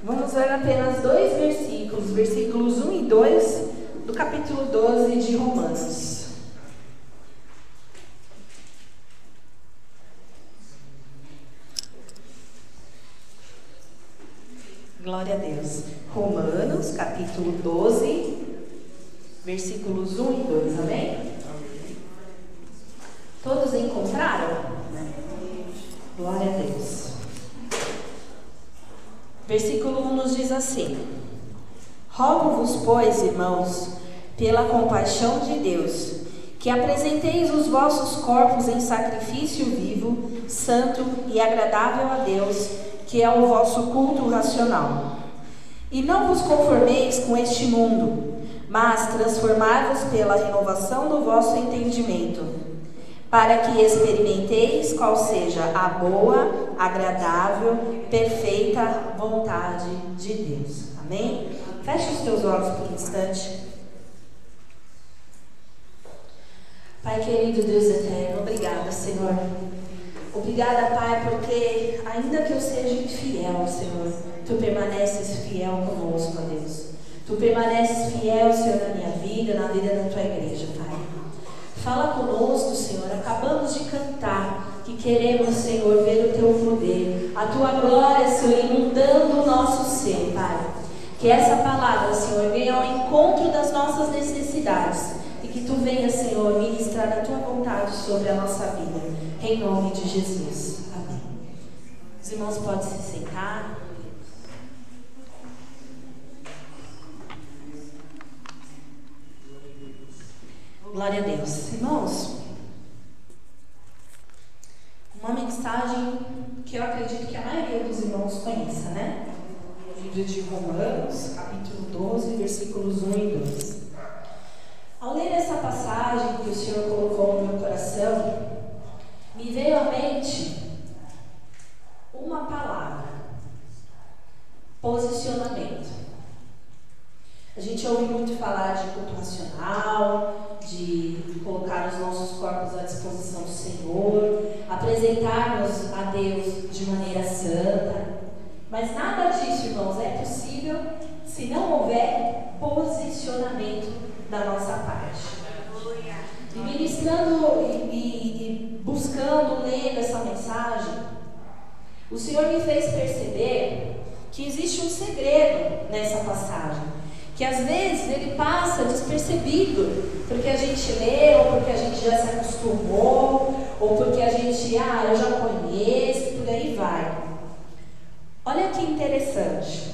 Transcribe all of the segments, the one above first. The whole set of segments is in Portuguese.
Vamos ler apenas 2 versículos, versículos 1 e 2 do capítulo 12 de Romanos. Glória a Deus. Romanos, capítulo 12, versículos 1 e 2, amém? Todos encontraram? Glória a Deus. Versículo 1 nos diz assim: Rogo-vos, pois, irmãos, pela compaixão de Deus, que apresenteis os vossos corpos em sacrifício vivo, santo e agradável a Deus, que é o vosso culto racional. E não vos conformeis com este mundo, mas transformai-vos pela renovação do vosso entendimento, para que experimenteis qual seja a boa, agradável, perfeita vontade de Deus. Amém? Feche os teus olhos por um instante. Pai querido, Deus eterno, obrigada, Senhor. Obrigada, Pai, porque ainda que eu seja infiel, Senhor, Tu permaneces fiel conosco, ó Deus. Tu permaneces fiel, Senhor, na minha vida, na vida da Tua igreja, Pai. Fala conosco, Senhor. Acabamos de cantar que queremos, Senhor, ver o Teu poder, a Tua glória, Senhor, inundando o nosso ser, Pai. Que essa palavra, Senhor, venha ao encontro das nossas necessidades e que Tu venha, Senhor, ministrar a Tua vontade sobre a nossa vida. Em nome de Jesus. Amém. Os irmãos podem se sentar. Glória a Deus. Irmãos, uma mensagem que eu acredito que a maioria dos irmãos conheça, né? O livro de Romanos, capítulo 12, versículos 1 e 2. Ao ler essa passagem que o Senhor colocou no meu coração, me veio à mente uma palavra: posicionamento. A gente ouve muito falar de culto racional, de colocar os nossos corpos à disposição do Senhor, apresentarmos a Deus de maneira santa. Mas nada disso, irmãos, é possível se não houver posicionamento da nossa parte. E ministrando e buscando, lendo essa mensagem, o Senhor me fez perceber que existe um segredo nessa passagem, que às vezes ele passa despercebido, porque a gente lê, ou porque a gente já se acostumou, ou porque a gente, eu já conheço, por aí vai. Olha que interessante.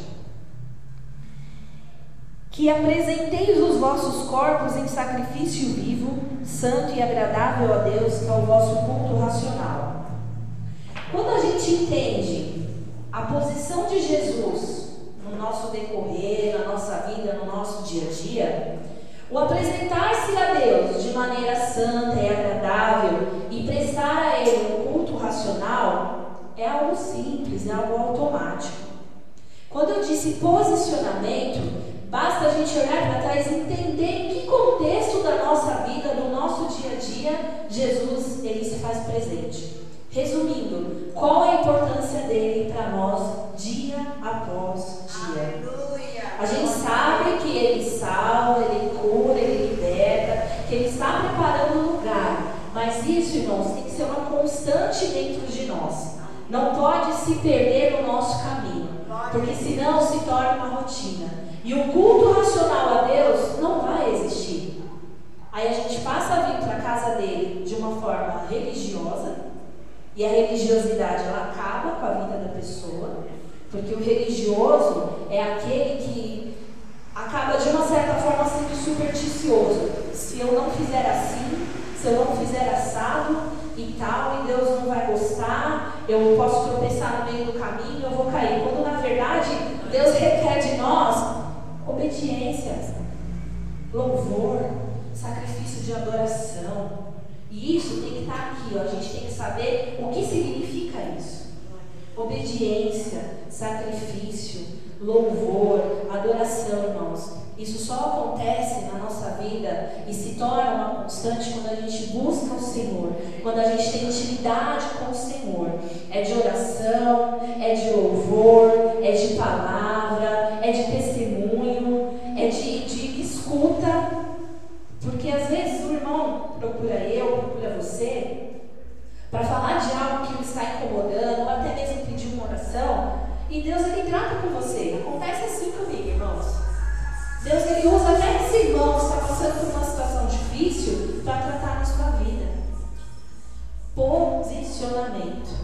Que apresenteis os vossos corpos em sacrifício vivo, santo e agradável a Deus, que é o vosso culto racional. Quando a gente entende a posição de Jesus no nosso decorrer, na nossa vida, no nosso dia a dia, o apresentar-se a Deus de maneira santa e agradável e prestar a Ele um culto racional é algo simples, é algo automático. Quando eu disse posicionamento, basta a gente olhar para trás e entender em que contexto da nossa vida, do nosso dia a dia, Jesus ele se faz presente. Resumindo, qual é a importância dele para nós dia após dia? Aleluia. A gente sabe que ele salva, ele cura, ele liberta, que ele está preparando o lugar. Mas isso, irmãos, tem que ser uma constante dentro de nós. Não pode se perder no nosso caminho, porque senão se torna uma rotina. E o culto racional a Deus não vai existir. Aí a gente passa a vir para a casa dele de uma forma religiosa, e a religiosidade ela acaba com a vida da pessoa, porque o religioso é aquele que acaba de uma certa forma sendo supersticioso. Se eu não fizer assim, se eu não fizer assado e tal, e Deus não vai gostar, eu posso tropeçar no meio do caminho, eu vou cair. Quando na verdade Deus requer de nós obediência, louvor, sacrifício de adoração. E isso tem que estar aqui, a gente tem que saber o que significa isso. Obediência, sacrifício, louvor, adoração, irmãos. Isso só acontece na nossa vida e se torna uma constante quando a gente busca o Senhor, quando a gente tem intimidade com o Senhor. É de oração, é de louvor, é de palavra, é de testemunho, é de escuta. Porque às vezes o irmão procura você, para falar de algo que o está incomodando, ou até mesmo pedir uma oração, e Deus ele trata com você. Acontece assim comigo, irmãos. Deus ele usa até esse irmão que está passando por uma situação difícil para tratar na sua vida. Posicionamento.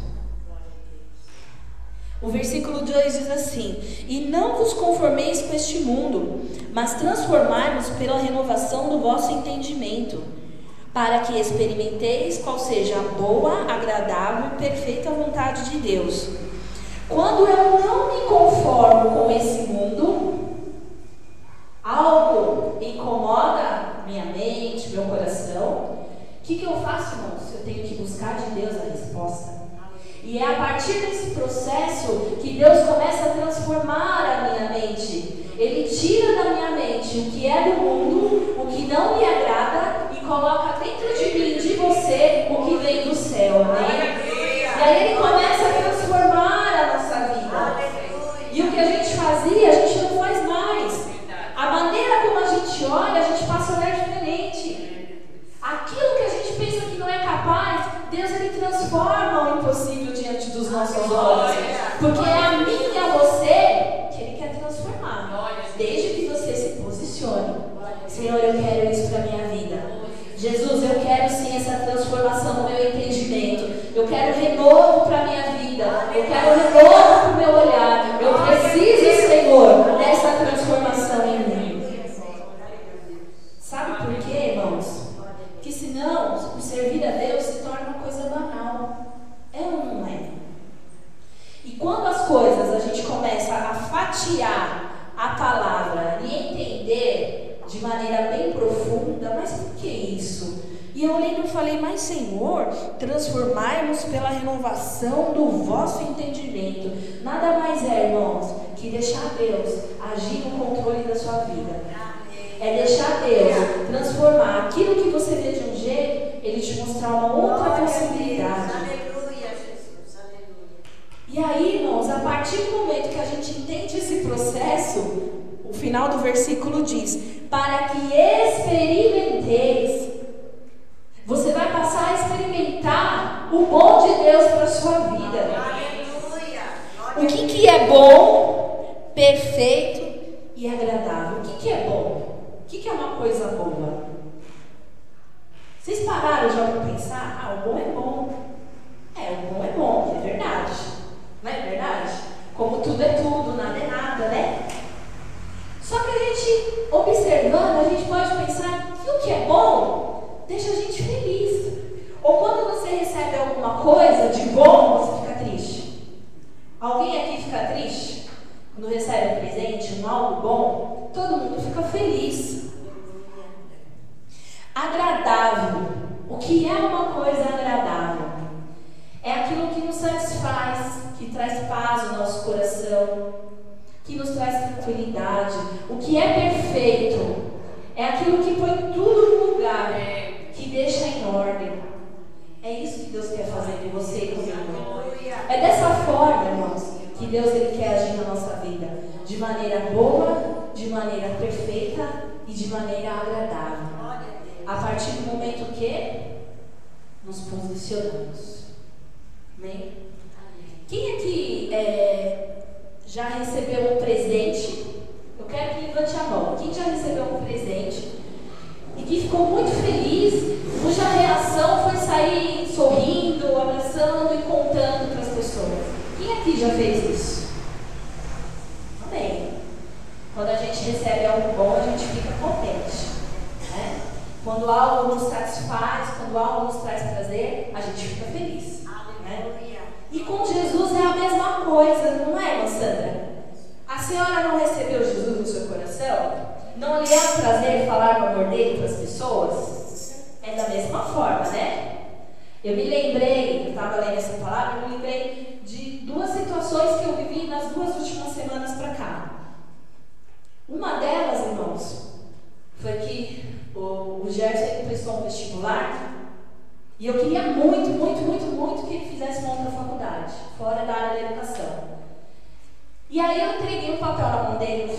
O versículo 2 diz assim: e não vos conformeis com este mundo, mas transformai-vos pela renovação do vosso entendimento, para que experimenteis qual seja a boa, agradável e perfeita vontade de Deus. Quando eu não me conformo com esse mundo, algo incomoda minha mente, meu coração, o que eu faço, irmãos? Eu tenho que buscar de Deus a resposta. E é a partir desse processo que Deus começa a transformar a minha mente. Ele tira da minha mente o que é do mundo, o que não me agrada, e coloca dentro de mim, de você, o que vem do céu. Amém? E aí Ele começa a transformar a nossa vida. E o que a gente fazia, a gente não faz mais. A maneira como a gente olha, a gente passa a olhar diferente. Aquilo que a gente pensa que não é capaz, Deus ele transforma o impossível diante dos nossos olhos. Porque é a mim e a você que Ele quer transformar. Desde que você se posicione. Senhor, eu quero isso para a minha vida. Jesus, eu quero sim essa transformação no meu entendimento. Eu quero renovo para a minha vida. Eu quero renovo para o meu olhar. Eu preciso, Senhor, dessa transformação em mim. Sabe por quê, irmãos? Que senão o servir a Deus se torna uma coisa banal. É ou não é? E quando as coisas a gente começa a fatiar a palavra e entender de maneira bem profunda, mas por que isso? E eu lembro e falei, mas Senhor, transformai-nos pela renovação do vosso entendimento. Nada mais é, irmãos, que deixar Deus agir no controle da sua vida. É deixar Deus transformar aquilo que você vê de um jeito, Ele te mostrar uma outra possibilidade. Aleluia, Jesus, aleluia. E aí, irmãos, a partir do momento que a gente entende esse processo, o final do versículo diz: para que experimenteis. Você vai passar a experimentar o bom de Deus para a sua vida. Aleluia. O que é bom, perfeito e agradável? O que é bom? O que é uma coisa boa? Vocês pararam já para pensar? Ah, o bom é bom. O bom é bom, é verdade. Não é verdade? Como tudo é tudo, nada é nada, né? Só que a gente, observando, a gente pode pensar que o que é bom deixa a gente feliz. Ou quando você recebe alguma coisa de bom, você fica triste. Alguém aqui fica triste? Quando recebe um presente, algo bom, todo mundo fica feliz. Agradável. O que é uma coisa agradável? É aquilo que nos satisfaz, que traz paz ao nosso coração, que nos traz tranquilidade. O que é perfeito é aquilo que põe tudo no lugar, que deixa em ordem. É isso que Deus quer fazer de você e comigo. É dessa forma, irmãos, que Deus ele quer agir na nossa vida, de maneira boa, de maneira perfeita e de maneira agradável. A partir do momento que nos posicionamos. Amém? Quem aqui já recebeu um presente? Eu quero que levante a mão. Quem já recebeu um presente e que ficou muito feliz, cuja reação foi sair sorrindo, abraçando e contando para as pessoas? Quem aqui já fez isso? Amém. Quando a gente recebe algo bom, a gente fica contente, né? Quando algo nos satisfaz, quando algo nos traz prazer, a gente fica feliz, né? E com Jesus é a mesma coisa, não é, irmã Sandra? A senhora não recebeu Jesus no seu coração? Não lhe é um prazer falar do amor dele para as pessoas? É da mesma forma, né? Eu me lembrei, eu estava lendo essa palavra, eu me lembrei de duas situações que eu vivi nas 2 últimas semanas para cá. Uma delas, irmãos, foi que o Gerson prestou um vestibular e eu queria muito, muito, muito, muito que ele fizesse uma outra faculdade, fora da área da educação. E aí eu entreguei um papel na mão dele no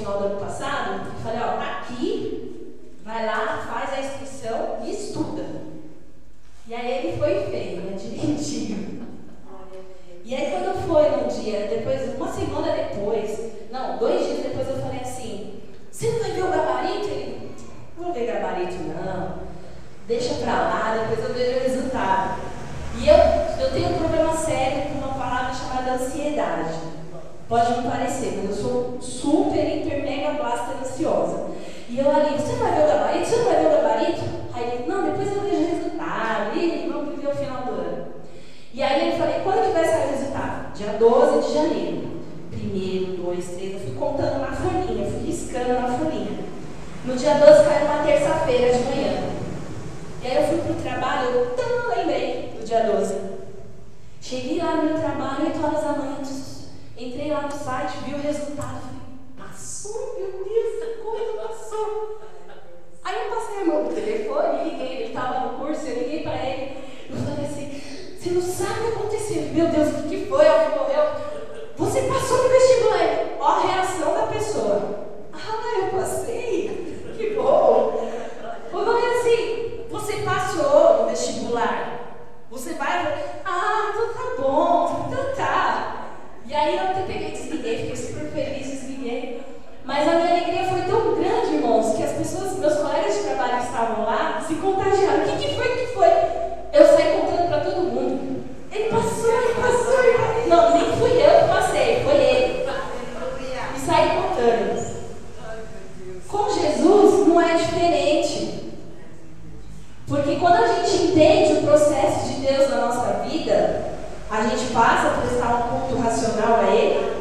vai lá, faz a inscrição e estuda. E aí ele foi e fez, né, direitinho. E aí quando foi no dia, depois, uma semana depois, não, 2 dias depois eu falei assim, você não vai ver o gabarito? Ele, não vou ver gabarito não, deixa pra lá, depois eu vejo o resultado. E eu tenho um problema sério com uma palavra chamada ansiedade. Pode não parecer, mas eu sou super, hiper, mega, blaster ansiosa. E eu ali, você não vai ver o gabarito? Você não vai ver o gabarito? Aí ele, não, depois eu vejo o resultado, e vamos ver o final do ano. E aí eu falei, quando que vai sair o resultado? Dia 12 de janeiro. 1º, 2, 3, eu fui contando na folhinha, fui riscando na folhinha. No dia 12 caiu uma terça-feira de manhã. E aí eu fui pro trabalho, eu lembrei do dia 12. Cheguei lá no meu trabalho, 8 horas da manhã, entrei lá no site, vi o resultado, falei, passou, meu Deus, a coisa passou. Aí eu passei a mão no telefone, liguei, ele estava no curso, eu liguei para ele, eu falei assim, você não sabe o que aconteceu? Meu Deus, o que foi? Alguém morreu? Você passou no vestibular. Ó a reação da pessoa. Ah, eu passei? Que bom. Eu falei assim, você passou no vestibular. Você vai... Ah, então tá bom, então tá. E aí eu até peguei e desliguei, fiquei super feliz, desliguei. Mas a minha alegria foi tão grande, irmãos, que as pessoas, meus colegas de trabalho que estavam lá, se contagiaram. O que foi? Eu saí contando para todo mundo. Ele passou, ele passou. Não, nem fui eu que passei, foi ele. E saí contando. Com Jesus não é diferente. Porque quando a gente entende o processo de Deus na nossa vida, a gente passa a prestar um culto racional a Ele.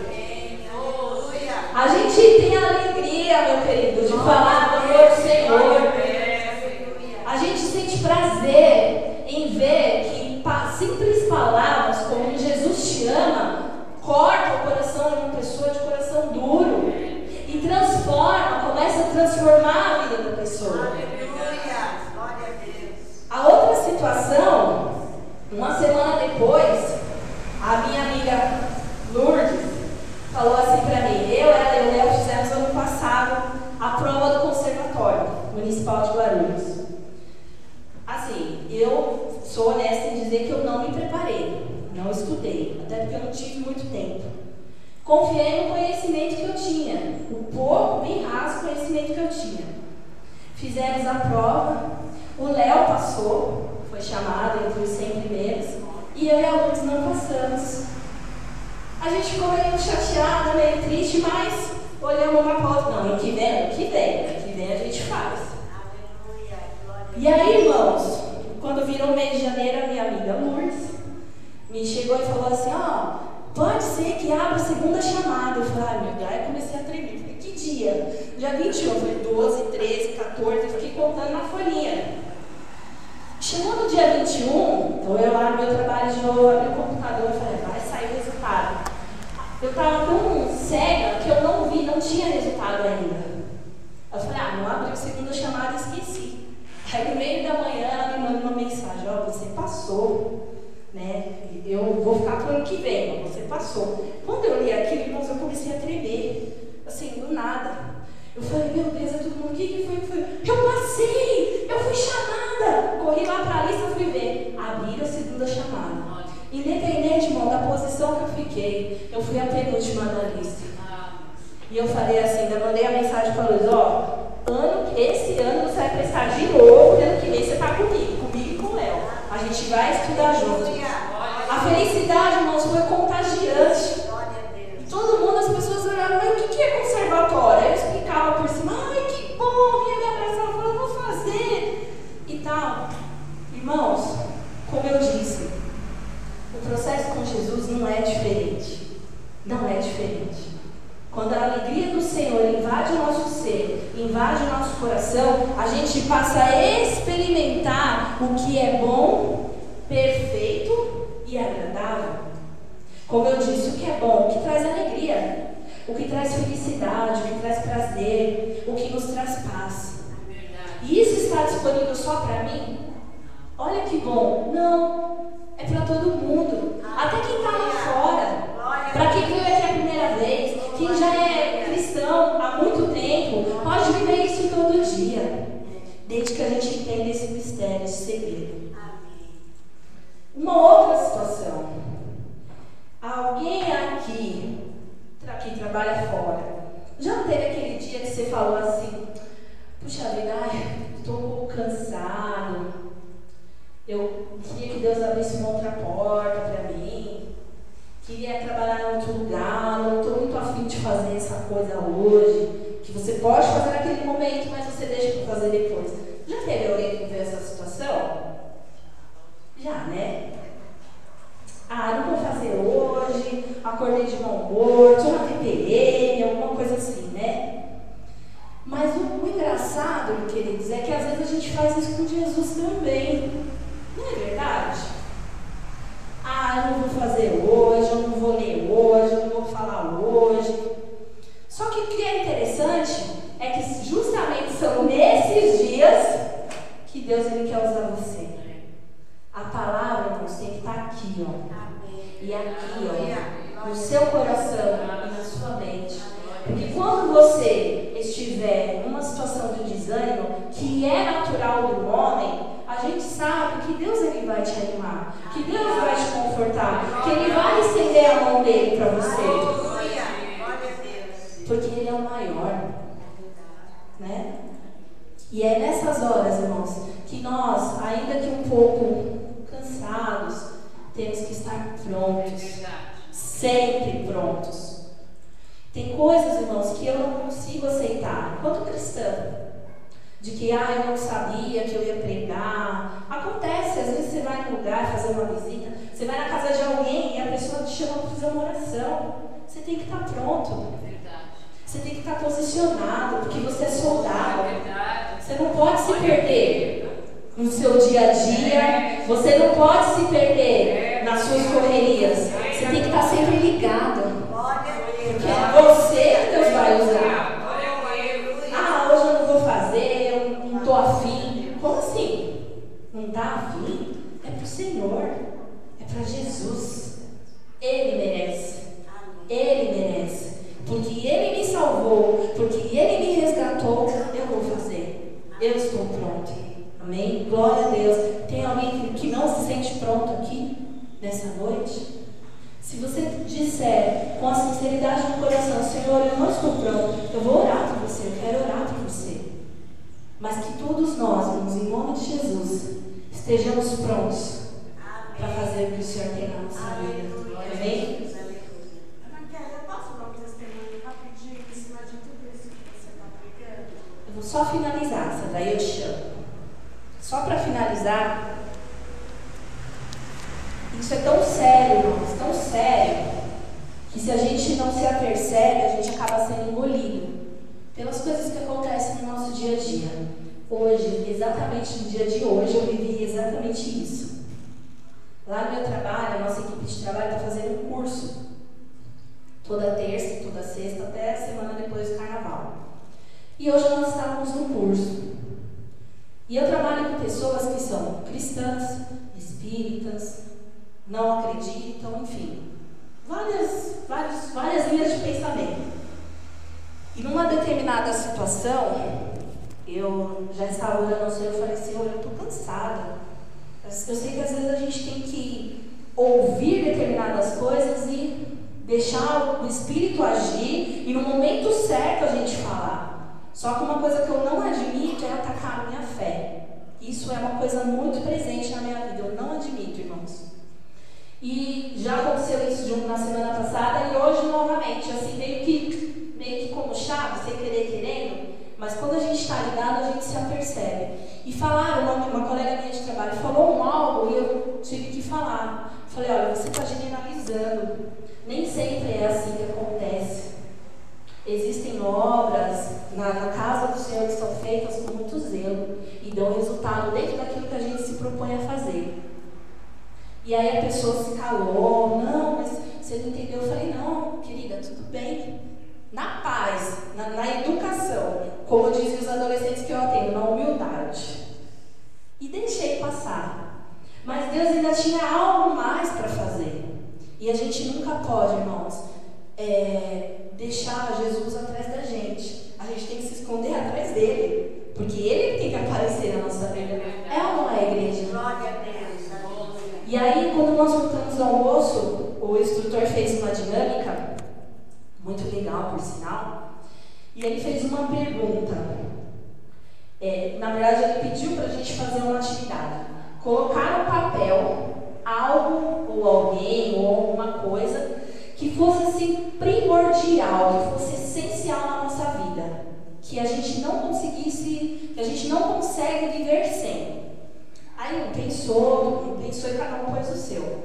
A gente tem a alegria, meu querido, de falar do amor do Senhor. A gente sente prazer em ver que simples palavras como Jesus te ama corta o coração de uma pessoa de coração duro e começa a transformar a vida da pessoa. Aleluia, glória a Deus. A outra situação, uma semana depois, a minha amiga Lourdes falou assim para mim, eu e o Léo fizemos ano passado a prova do Conservatório Municipal de Guarulhos. Assim, eu sou honesta em dizer que eu não me preparei, não estudei, até porque eu não tive muito tempo. Confiei no conhecimento que eu tinha, o pouco, bem raso conhecimento que eu tinha. Fizemos a prova, o Léo passou, foi chamado entre os 100 primeiros, e eu e a Lourdes não passamos. A gente ficou meio chateada, meio triste, mas olhamos uma para outra. Não, ano que vem a gente faz. Aleluia, glória a Deus. E aí, irmãos, quando virou mês de janeiro, a minha amiga Lourdes me chegou e falou assim, pode ser que abra a segunda chamada. Eu falei, ai meu Deus, aí eu comecei a tremer. Falei, que dia? Dia 21, foi 12, 13, 14, eu fiquei contando na folhinha. Chegou no dia 21, então eu lá no meu trabalho de novo, abri o computador e falei, vai sair o resultado. Eu estava tão cega que eu não vi, não tinha resultado ainda. Eu falei, não abri a segunda chamada e esqueci. Aí no meio da manhã ela me manda uma mensagem, você passou, né? Eu vou ficar pro ano que vem, mas você passou. Quando eu li aquilo, irmãos, eu comecei a tremer, assim, do nada. Eu falei, meu Deus, é todo mundo, o que foi? Eu passei, eu fui chamada. Corri lá para a lista, fui ver. Abriram a segunda chamada. Independente, irmão, da posição que eu fiquei, eu fui a penúltima da lista. E eu falei assim, ainda mandei a mensagem para Luiz, esse ano você vai prestar de novo, ano que vem você está comigo e com o Léo. A gente vai estudar junto. A felicidade, irmãos, foi contagiante. E todo mundo, as pessoas olhavam, mas o que é conservatório? Aí eu explicava por cima, ai que bom, vinha me abraçar, eu falava, vou fazer e tal. Irmãos, como eu disse, o processo com Jesus não é diferente. Não é diferente. Quando a alegria do Senhor invade o nosso ser, invade o nosso coração, a gente passa a experimentar o que é bom, perfeito e agradável. Como eu disse, o que é bom, o que traz alegria, o que traz felicidade, o que traz prazer, o que nos traz paz. E isso está disponível só para mim? Olha que bom. Não, é para todo mundo. Até quem está lá fora, para quem veio aqui a primeira vez, quem já é cristão há muito tempo, pode viver isso todo dia. desde que a gente entenda esse mistério, esse segredo. Amém. Uma outra situação. Alguém aqui que trabalha fora, já não teve aquele dia que você falou assim, puxa vida, estou um pouco cansado, eu queria que Deus abrisse uma outra porta para mim, queria trabalhar em outro lugar, não estou muito afim de fazer essa coisa hoje, que você pode fazer naquele momento, mas você deixa para fazer depois. Já teve alguém que viveu essa situação? Já, né? Não vou fazer hoje, acordei de mau humor, estou na TPM, alguma coisa assim, né? Mas o engraçado, queridos, é que às vezes a gente faz isso com Jesus também. Não é verdade? Eu não vou fazer hoje, eu não vou ler hoje, eu não vou falar hoje. Só que o que é interessante é que justamente são nesses dias que Deus ele quer usar você. A palavra, irmãos, tem que estar aqui, ó. E aqui, ó, no seu coração e na sua mente. Porque quando você estiver numa situação de desânimo, que é natural do homem, a gente sabe que Deus ele vai te animar, que Deus vai te confortar, que Ele vai estender a mão dele para você. Porque Ele é o maior, né? E é nessas horas, irmãos, que nós, ainda que um pouco cansados, temos que estar prontos, sempre prontos. Tem coisas, irmãos, que eu não consigo aceitar, enquanto cristã, de que, eu não sabia que eu ia pregar. Acontece, às vezes você vai num lugar fazer uma visita, você vai na casa de alguém e a pessoa te chama para fazer uma oração. Você tem que estar pronto. Você tem que estar posicionado, porque você é soldado. Você não pode se perder no seu dia a dia, você não pode se perder nas suas correrias. Você tem que estar sempre ligado. Porque é você que Deus vai usar. Hoje eu não vou fazer, eu não estou afim. Como assim? Não está afim? É para o Senhor, é para Jesus. Ele merece. Ele merece. Porque Ele me salvou, porque Ele me resgatou, eu vou fazer. Eu estou pronto. Amém? Glória a Deus. Tem alguém que não se sente pronto aqui, nessa noite? Se você disser com a sinceridade no coração, Senhor, eu não estou pronto, eu vou orar por você, eu quero orar por você. Mas que todos nós, irmãos, em nome de Jesus, estejamos prontos para fazer o que o Senhor tem na nossa vida. Amém? Eu vou só finalizar, essa daí eu te chamo. Só para finalizar, isso é tão sério, irmãos, tão sério, que se a gente não se apercebe, a gente acaba sendo engolido pelas coisas que acontecem no nosso dia a dia. Hoje, exatamente no dia de hoje, eu vivi exatamente isso. Lá no meu trabalho, a nossa equipe de trabalho está fazendo um curso. Toda terça e toda sexta, até a semana depois do carnaval. E hoje nós estávamos no curso. E eu trabalho com pessoas que são cristãs, espíritas, não acreditam, enfim. Várias linhas de pensamento. E numa determinada situação, eu já estava orando ao Senhor, eu falei, Senhor, eu estou cansada. Eu sei que às vezes a gente tem que ouvir determinadas coisas e deixar o Espírito agir e no momento certo a gente falar. Só que uma coisa que eu não admito é atacar a minha fé. Isso é uma coisa muito presente na minha vida, eu não admito, irmãos. E já aconteceu isso na semana passada e hoje novamente, assim, meio que como chave, sem querer querendo, mas quando a gente está ligado, a gente se apercebe. E falaram, uma colega minha de trabalho falou algo e eu tive que falar. Falei, olha, você está generalizando. Nem sempre é assim que acontece. Existem obras na casa do Senhor que são feitas com muito zelo e dão resultado dentro daquilo que a gente se propõe a fazer. E aí a pessoa se calou, não, mas você não entendeu. Eu falei, não, querida, tudo bem. Na paz, na educação, como dizem os adolescentes que eu atendo, na humildade. E deixei passar. Mas Deus ainda tinha algo mais para fazer. E a gente nunca pode, irmãos, deixar Jesus atrás da gente. A gente tem que se esconder atrás dele. Porque ele tem que aparecer ele fez uma pergunta. Na verdade, ele pediu para a gente fazer uma atividade. Colocar no papel algo ou alguém ou alguma coisa que fosse assim primordial, que fosse essencial na nossa vida, que a gente não conseguisse, que a gente não consegue viver sem. Aí um pensou e cada um pôs o seu.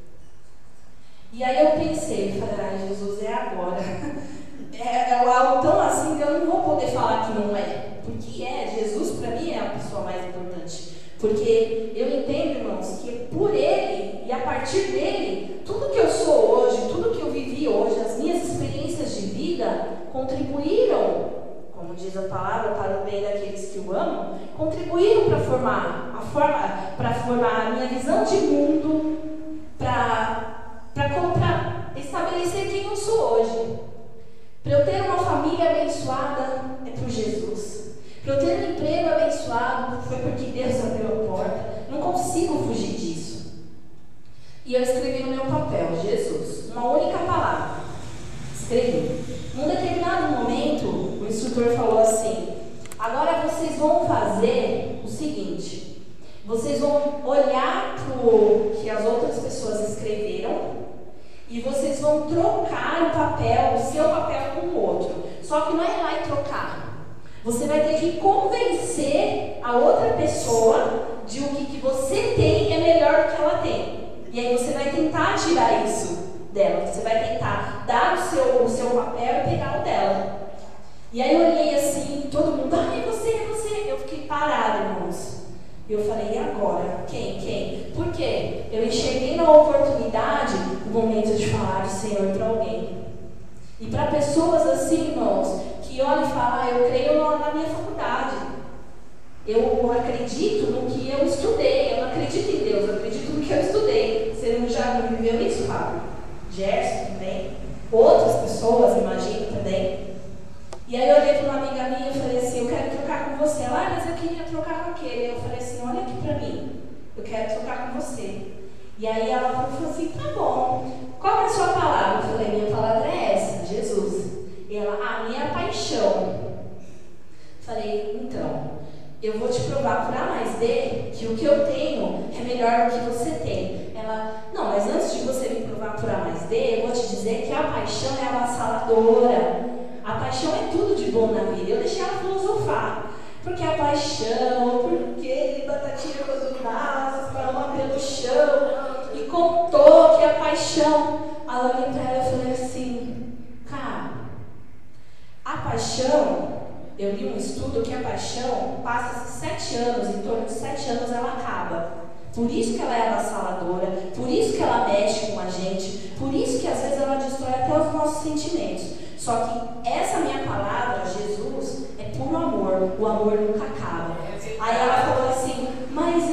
E aí eu pensei, falei, ai Jesus, é agora. É algo tão assim que eu não vou poder falar que não é. Porque Jesus para mim é a pessoa mais importante. Porque eu entendo, irmãos, que por Ele e a partir dele, tudo que eu sou hoje, tudo que eu vivi hoje, as minhas experiências de vida contribuíram, como diz a palavra, para o bem daqueles que o amam, contribuíram para formar a minha visão de mundo, para estabelecer quem eu sou hoje. Para eu ter uma família abençoada, é por Jesus. Para eu ter um emprego abençoado, foi porque Deus abriu a porta. Não consigo fugir disso. E eu escrevi no meu papel, Jesus, uma única palavra. Escrevi. Num determinado momento, o instrutor falou assim: agora vocês vão fazer o seguinte. Vocês vão olhar para o que as outras pessoas escreveram e vocês vão trocar o papel, o seu papel com o outro. Só que não é ir lá e trocar. Você vai ter que convencer a outra pessoa de o que você tem é melhor do que ela tem. E aí você vai tentar tirar isso dela. Você vai tentar dar o seu papel e pegar o dela. E aí eu olhei assim, todo mundo, é você. Eu fiquei parada, irmãos. E eu falei, e agora? Quem? Por quê? Eu enxerguei na oportunidade o momento de falar do Senhor para alguém. E para pessoas assim, irmãos, que olham e falam, eu creio na minha faculdade. Eu acredito no que eu estudei. Eu não acredito em Deus, eu acredito no que eu estudei. Você já não viveu isso, Fábio? Gerson também. Outras pessoas, imagino também. E aí eu olhei para uma amiga minha e falei assim, eu quero trocar com você. Ela, mas eu queria trocar com aquele. Eu falei assim, olha aqui para mim, eu quero trocar com você. E aí ela falou assim, tá bom. Qual é a sua palavra? Eu falei, minha palavra é essa, Jesus. E ela, a minha paixão. Falei, então, eu vou te provar por A mais B que o que eu tenho é melhor do que você tem. Ela, não, mas antes de você me provar por A mais B, eu vou te dizer que a paixão é avassaladora. A paixão é tudo de bom na vida. Eu deixei ela filosofar. Porque a paixão, porque batatinha quando nasce, palma pelo chão, e contou que a paixão. Aí eu olhei pra ela e falei assim, cara, a paixão, eu li um estudo que a paixão passa-se 7 anos, em torno de 7 anos ela acaba. Por isso que ela é avassaladora, por isso que ela mexe com a gente, por isso que às vezes ela destrói até os nossos sentimentos. Só que essa minha palavra, Jesus, é puro amor, o amor nunca acaba. Aí ela falou assim, mas,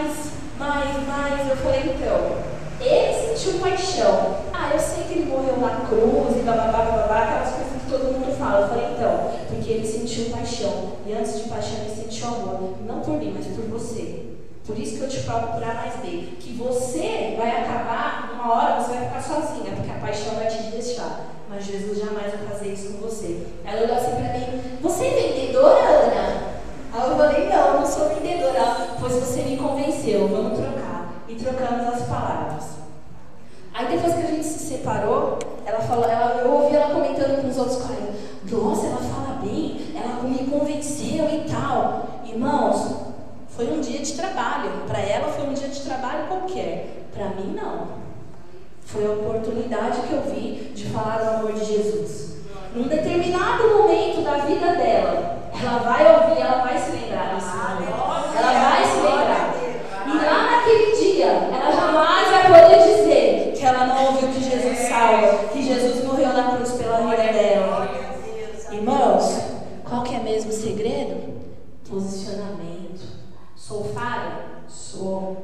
eu falei, então, ele sentiu paixão. Eu sei que ele morreu na cruz e bababá, aquelas coisas que todo mundo fala. Eu falei, então, porque ele sentiu paixão. E antes de paixão ele sentiu amor, não por mim, mas por você. Por isso que eu te provo por A mais B, que você vai acabar, uma hora você vai ficar sozinha, porque a paixão vai te deixar. Mas Jesus jamais vai fazer isso com você. Ela olhou assim pra mim, você é vendedora, Ana? Aí eu falei, não, eu não sou vendedora. Ela, pois você me convenceu, vamos trocar. E trocamos as palavras. Aí depois que a gente se separou, ela falou, eu ouvi ela comentando com os outros colegas, nossa, ela fala bem, ela me convenceu e tal. Irmãos, foi um dia de trabalho. Para ela foi um dia de trabalho qualquer. Para mim, não. Foi a oportunidade que eu vi de falar do amor de Jesus. Num determinado momento da vida dela, ela vai ouvir, ela vai se lembrar desse momento. Ela vai se lembrar. E lá naquele dia, ela jamais vai poder dizer que ela não ouviu que Jesus salva, que Jesus morreu na cruz pela vida dela. Irmãos, qual que é mesmo o segredo? Posicionamento. Sou falha? Sou.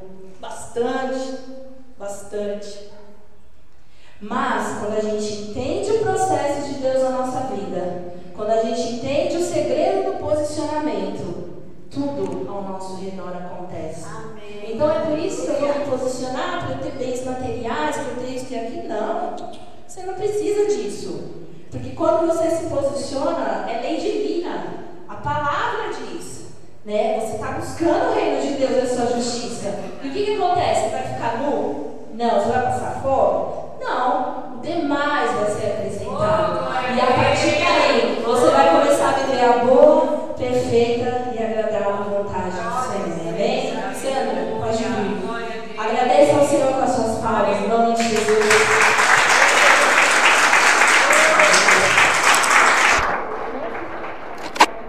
Bastante. Mas, quando a gente entende o processo de Deus na nossa vida, quando a gente entende o segredo do posicionamento, tudo ao nosso redor acontece. Amém. Então é por isso que eu vou me posicionar para eu ter bens materiais, para eu ter isso e aquilo. Não, você não precisa disso. Porque quando você se posiciona, é lei divina. A palavra diz, né? Você está buscando o reino de Deus e a sua justiça. E o que acontece? Você vai ficar nu? Não. Você vai passar fome? Não. O demais vai ser acrescentado. E a partir daí, você vai começar a viver a boa, perfeita